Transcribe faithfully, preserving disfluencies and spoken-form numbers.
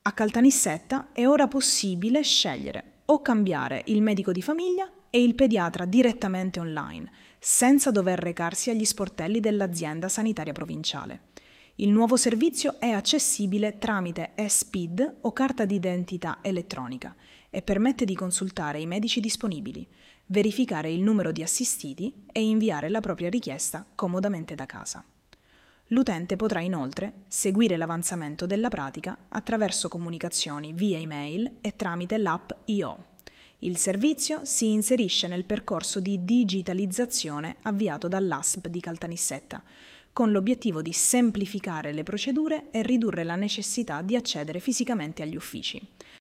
A Caltanissetta è ora possibile scegliere o cambiare il medico di famiglia e il pediatra direttamente online, senza dover recarsi agli sportelli dell'azienda sanitaria provinciale. Il nuovo servizio è accessibile tramite e-SPID o carta d'identità elettronica e permette di consultare i medici disponibili, verificare il numero di assistiti e inviare la propria richiesta comodamente da casa. L'utente potrà inoltre seguire l'avanzamento della pratica attraverso comunicazioni via email e tramite l'app I O. Il servizio si inserisce nel percorso di digitalizzazione avviato dall'A S P di Caltanissetta, con l'obiettivo di semplificare le procedure e ridurre la necessità di accedere fisicamente agli uffici.